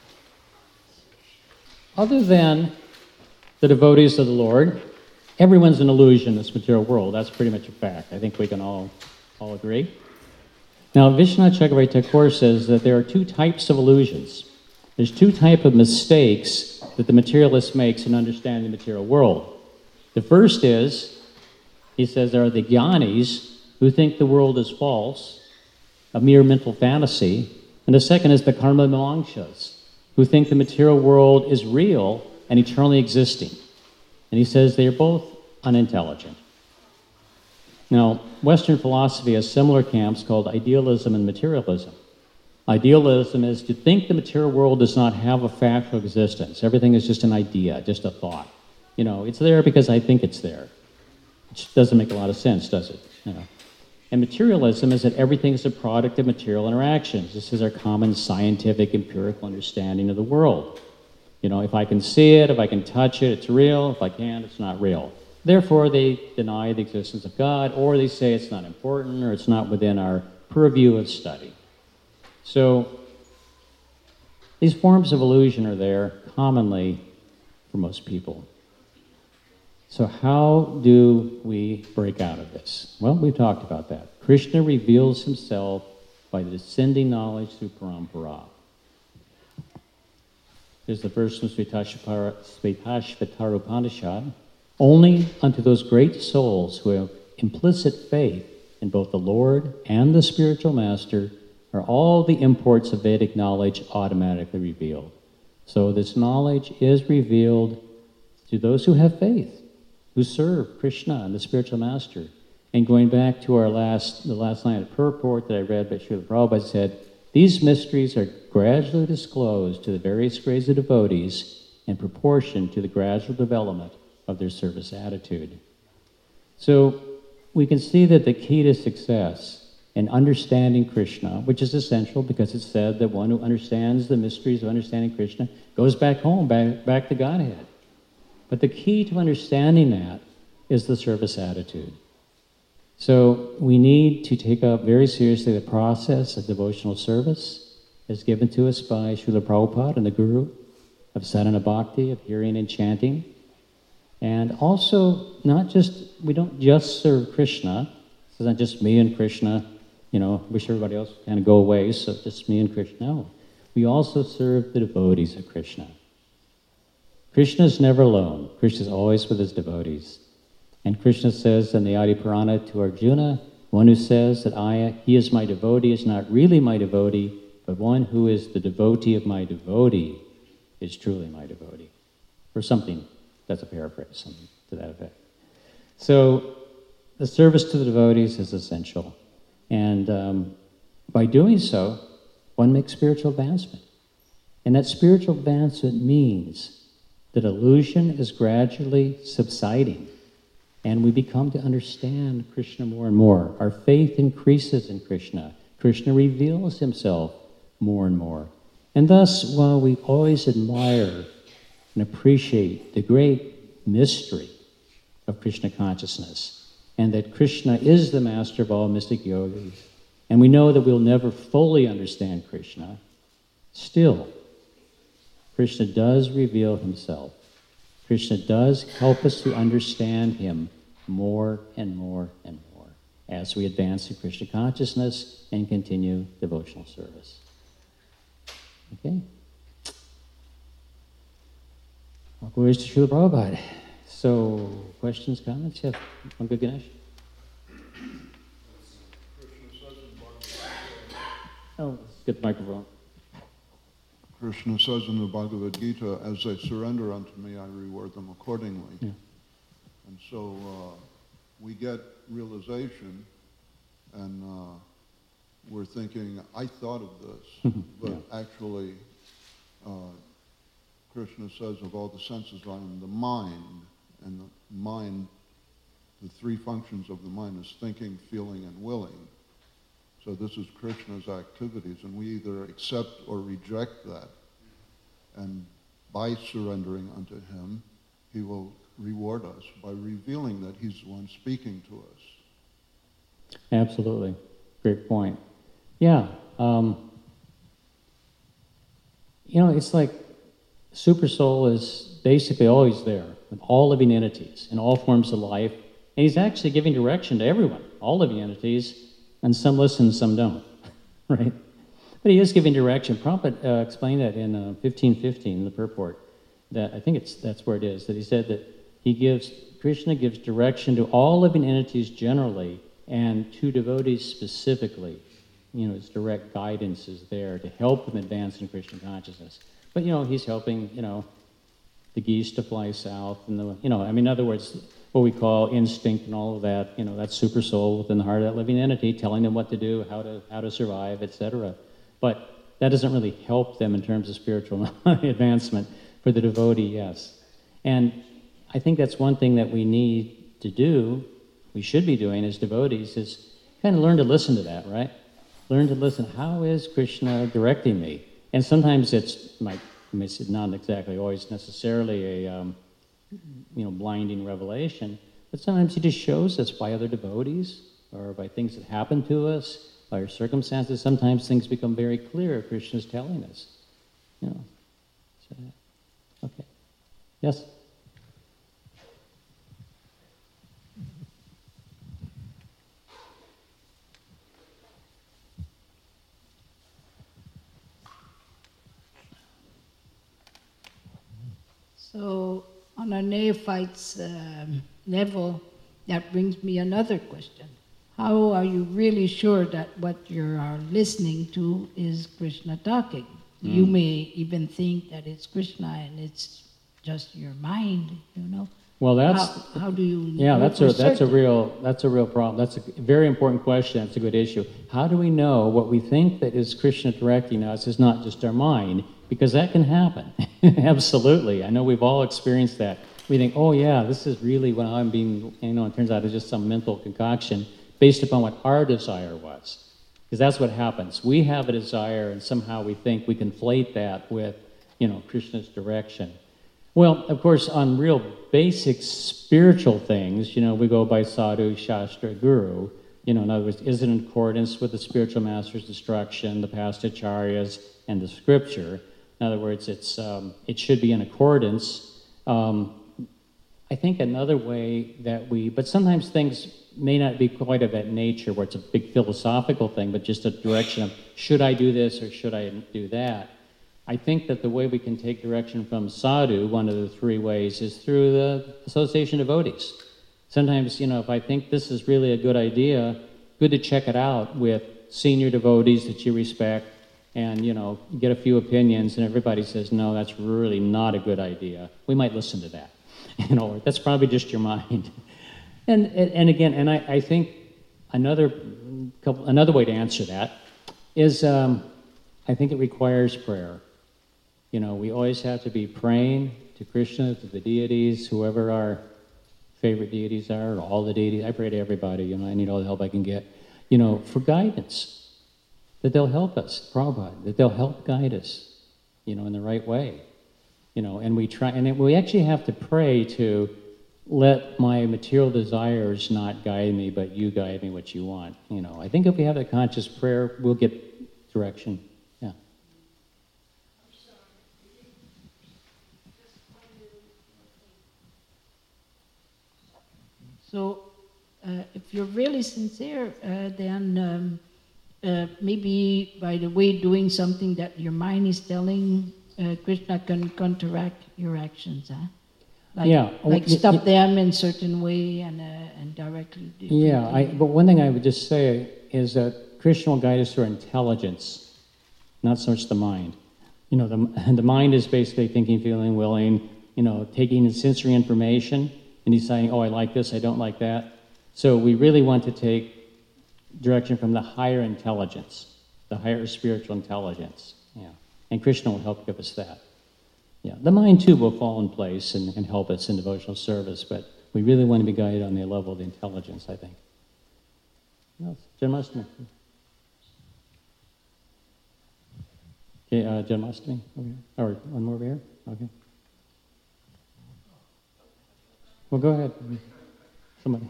Other than the devotees of the Lord, everyone's an illusion in this material world. That's pretty much a fact. I think we can all, all agree. Now, Vishwanath Chakravarti Thakur says that there are two types of illusions. There's two types of mistakes that the materialist makes in understanding the material world. The first is, he says, there are the jnanis who think the world is false, a mere mental fantasy. And the second is the karma mimamsas, who think the material world is real and eternally existing. And he says they are both unintelligent. Now, Western philosophy has similar camps called idealism and materialism. Idealism is to think the material world does not have a factual existence. Everything is just an idea, just a thought. You know, it's there because I think it's there. Which doesn't make a lot of sense, does it? You know. And materialism is that everything is a product of material interactions. This is our common scientific, empirical understanding of the world. You know, if I can see it, if I can touch it, it's real. If I can't, it's not real. Therefore, they deny the existence of God, or they say it's not important, or it's not within our purview of study. So, these forms of illusion are there commonly for most people. So how do we break out of this? Well, we've talked about that. Krishna reveals himself by the descending knowledge through parampara. There's the verse from Svetashvatara Upanishad. Only unto those great souls who have implicit faith in both the Lord and the spiritual master are all the imports of Vedic knowledge automatically revealed. So this knowledge is revealed to those who have faith, who serve Krishna and the spiritual master. And going back to our last, the last line of the purport that I read by Srila Prabhupada said, these mysteries are gradually disclosed to the various grades of devotees in proportion to the gradual development of their service attitude. So we can see that the key to success in understanding Krishna, which is essential because it's said that one who understands the mysteries of understanding Krishna goes back home, back, back to Godhead. But the key to understanding that is the service attitude. So we need to take up very seriously the process of devotional service as given to us by Srila Prabhupada and the Guru, of sadhana bhakti, of hearing and chanting. And also, not just, we don't just serve Krishna. It's not just me and Krishna, you know, wish everybody else would kind of go away, so just me and Krishna. No. We also serve the devotees of Krishna. Krishna is never alone. Krishna is always with his devotees. And Krishna says in the Adi Purana to Arjuna, one who says that I, he is my devotee is not really my devotee, but one who is the devotee of my devotee is truly my devotee. Or something, that's a paraphrase, something to that effect. So the service to the devotees is essential. And um, by doing so, one makes spiritual advancement. And that spiritual advancement means that illusion is gradually subsiding, and we become to understand Krishna more and more. Our faith increases in Krishna. Krishna reveals himself more and more. And thus, while we always admire and appreciate the great mystery of Krishna consciousness, and that Krishna is the master of all mystic yogis, and we know that we'll never fully understand Krishna, still, Krishna does reveal himself. Krishna does help us to understand him more and more and more as we advance in Krishna consciousness and continue devotional service. Okay? All glories to Srila Prabhupada. So, questions, comments? Yes, Pankaj Ganesh? Oh, let's get the microphone. Krishna says in the Bhagavad Gita, as they surrender unto me, I reward them accordingly. Yeah. And so uh, we get realization, and uh, we're thinking, I thought of this, but Yeah. actually, uh, Krishna says of all the senses I am the mind, and the mind, the three functions of the mind is thinking, feeling, and willing. So this is Krishna's activities, and we either accept or reject that. And by surrendering unto him, he will reward us by revealing that he's the one speaking to us. Absolutely. Great point. Yeah. Um, you know, it's like Super Soul is basically always there with all living entities in all forms of life. And he's actually giving direction to everyone, all living entities, and some listen, some don't. right? But he is giving direction. Prabhupada uh, explained that in uh, fifteen fifteen, the purport, that I think it's that's where it is, that he said that he gives, Krishna gives direction to all living entities generally and to devotees specifically. You know, his direct guidance is there to help them advance in Krishna consciousness. But, you know, he's helping, you know, the geese to fly south and the, you know, I mean, in other words, what we call instinct and all of that, you know, that super soul within the heart of that living entity, telling them what to do, how to how to survive, et cetera. But that doesn't really help them in terms of spiritual advancement. For the devotee, yes. And I think that's one thing that we need to do, we should be doing as devotees, is kind of learn to listen to that, right? Learn to listen, how is Krishna directing me? And sometimes it's, like, it's not exactly always necessarily a, um, you know, blinding revelation, but sometimes he just shows us by other devotees or by things that happen to us, by our circumstances. Sometimes things become very clear, Krishna's telling us, you know. So, okay. Yes? So, on a neophyte's um, level, that brings me another question. How are you really sure that what you are listening to is Krishna talking? Mm. You may even think that it's Krishna and it's just your mind, you know? Well, that's how, how do you yeah, know that's for a that's certain? a real that's a real problem. That's a very important question. That's a good issue. How do we know what we think that is Krishna directing us is not just our mind? Because that can happen. Absolutely. I know we've all experienced that. We think, oh yeah, this is really what I'm being, you know, it turns out it's just some mental concoction based upon what our desire was. Because that's what happens. We have a desire and somehow we think we conflate that with, you know, Krishna's direction. Well, of course, on real basic spiritual things, you know, we go by sadhu, shastra, guru. You know, in other words, is it in accordance with the spiritual master's instruction, the past acharyas, and the scripture? In other words, it's um, it should be in accordance. Um, I think another way that we, but sometimes things may not be quite of that nature where it's a big philosophical thing, but just a direction of, should I do this or should I do that? I think that the way we can take direction from sadhu, one of the three ways, is through the association of devotees. Sometimes, you know, if I think this is really a good idea, good to check it out with senior devotees that you respect and, you know, get a few opinions and everybody says, no, that's really not a good idea. We might listen to that. You know, that's probably just your mind. And and again, and I, I think another couple, another way to answer that is um, I think it requires prayer. You know, we always have to be praying to Krishna, to the deities, whoever our favorite deities are, or all the deities. I pray to everybody, you know, I need all the help I can get, you know, for guidance, that they'll help us, Prabhupada, that they'll help guide us, you know, in the right way. You know, and we try, and we actually have to pray to let my material desires not guide me, but you guide me what you want. You know, I think if we have that conscious prayer, we'll get direction. Yeah. So, uh, if you're really sincere, uh, then um, uh, maybe by the way doing something that your mind is telling, uh, Krishna can counteract your actions, huh? Like, yeah. like y- stop y- them in a certain way and uh, and directly. do- Yeah, I, but one thing I would just say is that Krishna will guide us through intelligence, not so much the mind. You know, the, the mind is basically thinking, feeling, willing, you know, taking sensory information and deciding, oh, I like this, I don't like that. So we really want to take direction from the higher intelligence, the higher spiritual intelligence. Yeah, and Krishna will help give us that. Yeah, the mind too will fall in place and, and help us in devotional service, but we really want to be guided on the level of the intelligence, I think. Yes, Janmashtami. Okay, uh, Janmashtami over here. Or one more over here? Okay. Well, go ahead. Somebody.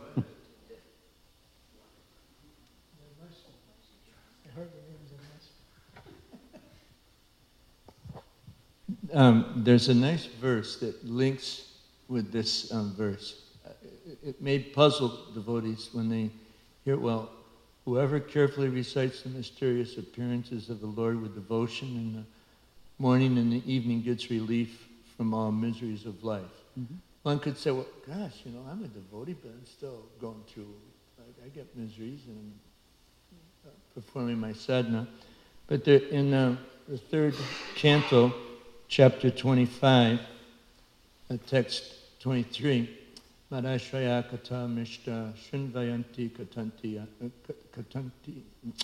Um, there's a nice verse that links with this um, verse. Uh, It, it may puzzle devotees when they hear, well, Whoever carefully recites the mysterious appearances of the Lord with devotion in the morning and the evening gets relief from all miseries of life. Mm-hmm. One could say, well, gosh, you know, I'm a devotee, but I'm still going through, I, I get miseries and I'm uh, performing my sadhana. But there, in uh, the third canto, chapter twenty-five, uh, text twenty-three, Madashraya kata mishta shunvayanti katanti katanti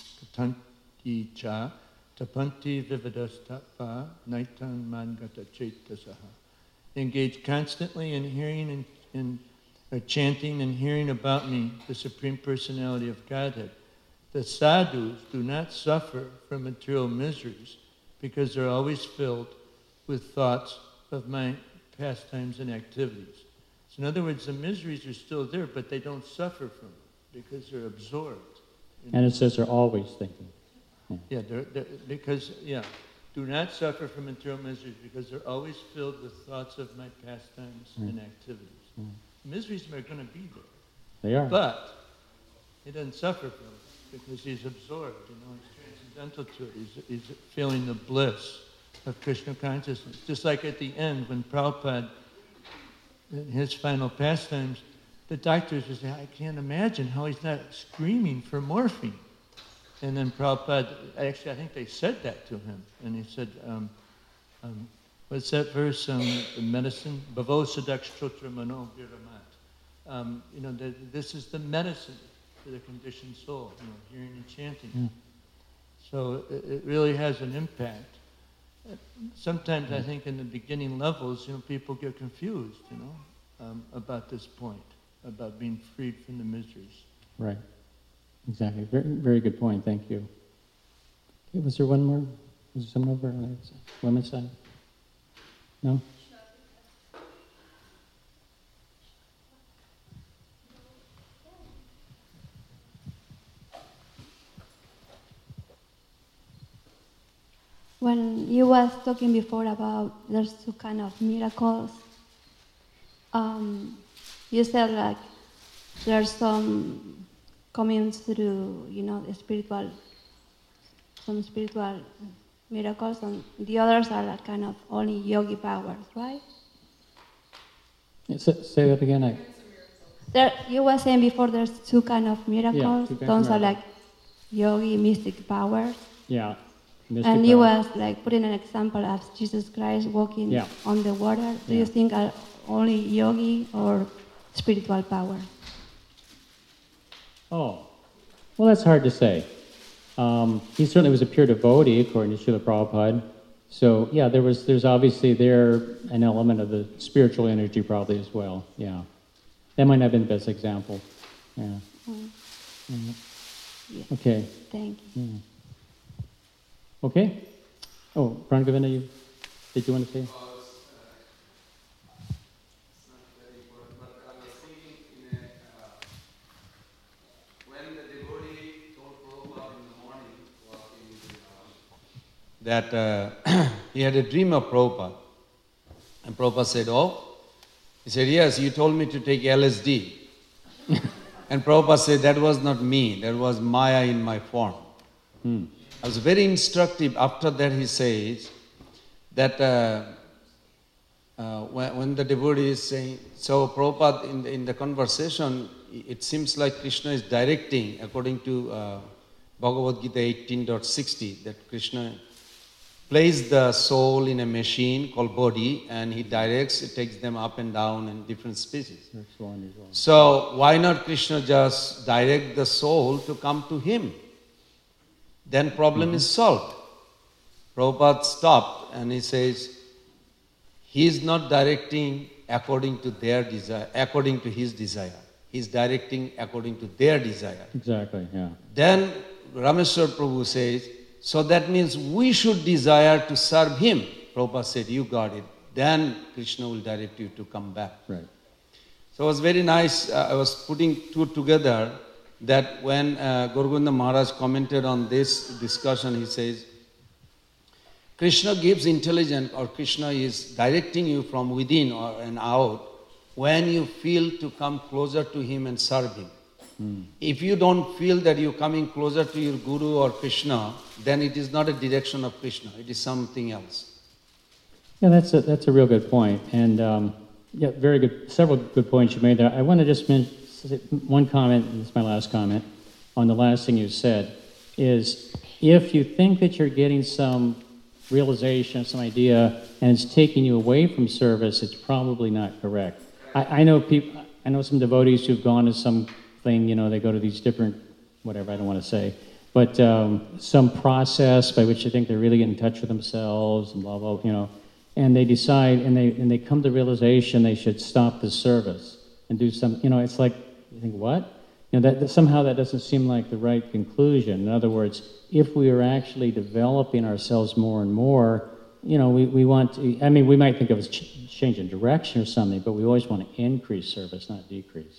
katanti cha tapanti vividastapa naitan mangata chetasaha. Engage constantly in hearing and in uh, chanting and hearing about me, the Supreme Personality of Godhead. The sadhus do not suffer from material miseries because they're always filled with thoughts of my pastimes and activities. So in other words, the miseries are still there, but they don't suffer from it because they're absorbed. And it says they're always thinking. Yeah, yeah they're, they're, because, yeah, do not suffer from material miseries because they're always filled with thoughts of my pastimes mm. and activities. Mm. Miseries are going to be there. They are. But he doesn't suffer from it because he's absorbed, you know, he's transcendental to it. He's, he's feeling the bliss of Krishna consciousness. Just like at the end when Prabhupada, in his final pastimes, the doctors would say, I can't imagine how he's not screaming for morphine. And then Prabhupada, actually I think they said that to him. And he said, um, um, what's that verse, um, the medicine? Bhavo sadakshtotra mano viramat. Um, you know, the, this is the medicine for the conditioned soul, you know, hearing and chanting. Mm. So it, it really has an impact. Sometimes I think in the beginning levels, you know, people get confused, you know, um, about this point, about being freed from the miseries. Right. Exactly. Very, very good point. Thank you. Okay, was there one more? Was there someone over on the women's side? No? When you was talking before about there's two kind of miracles, um, you said like there's some coming through, you know, the spiritual, some spiritual miracles, and the others are like kind of only yogi powers, right? Yeah, say, say that again. I... There, you were saying before there's two kind of miracles. Yeah, Those are miracles. like yogi mystic powers. Yeah. And you was like putting an example of Jesus Christ walking yeah. on the water. Do yeah. you think are only yogi or spiritual power? Oh, well, that's hard to say. Um, he certainly was a pure devotee, according to Srila Prabhupada. So, yeah, there was, there's obviously there an element of the spiritual energy probably as well. Yeah, that might not have been the best example. Yeah. Mm. Mm-hmm. Yeah. Okay. Thank you. Yeah. Okay. Oh, Prangavinda, you did you want to say? That uh, he had a dream of Prabhupada. And Prabhupada said, oh? He said, yes, you told me to take L S D. And Prabhupada said, that was not me, that was Maya in my form. Hmm. It was very instructive. After that he says that uh, uh, when, when the devotee is saying, so Prabhupada in the, in the conversation, it seems like Krishna is directing, according to uh, Bhagavad Gita eighteen point sixty, that Krishna places the soul in a machine called body and he directs, it takes them up and down in different species. So why not Krishna just direct the soul to come to him? Then problem mm-hmm. is solved. Prabhupada stopped and he says, he is not directing according to their desire, according to his desire. He is directing according to their desire. Exactly, yeah. Then Rameshwar Prabhu says, so that means we should desire to serve him. Prabhupada said, you got it. Then Krishna will direct you to come back. Right. So it was very nice. Uh, I was putting two together that when uh, Gaura Govinda Maharaj commented on this discussion, he says, Krishna gives intelligence, or Krishna is directing you from within or and out when you feel to come closer to him and serve him. If you don't feel that you're coming closer to your Guru or Krishna, then it is not a direction of Krishna, it is something else. Yeah, that's a, that's a real good point. And um, yeah, very good, several good points you made there. I want to just mention one comment, and this is my last comment, on the last thing you said, is if you think that you're getting some realization, some idea, and it's taking you away from service, it's probably not correct. I, I know people, I know some devotees who've gone to something, you know, they go to these different, whatever, I don't want to say, but um, some process by which they think they're really in touch with themselves and blah, blah, you know, and they decide, and they and they come to realization they should stop the service and do some, you know, it's like, you think, what? You know, that, that somehow that doesn't seem like the right conclusion. In other words, if we are actually developing ourselves more and more, you know, we, we want to, I mean, we might think of it as ch- change in direction or something, but we always want to increase service, not decrease.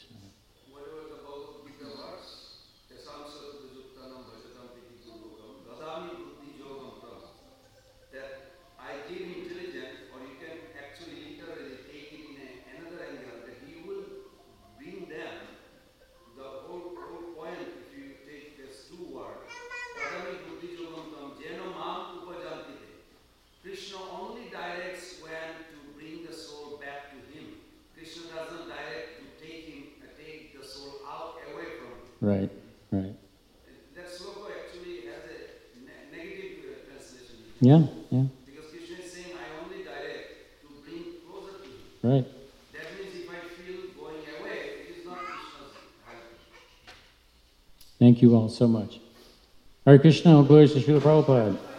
Krishna only directs when to bring the soul back to him. Krishna doesn't direct to take him, uh, take the soul out away from him. Right, right. That sloka actually has a ne- negative uh, translation. Yeah, yeah. Because Krishna is saying, I only direct to bring closer to him. Right. That means if I feel going away, it is not Krishna's direction. Thank you all so much. Hare Krishna, glories to Srila Prabhupada.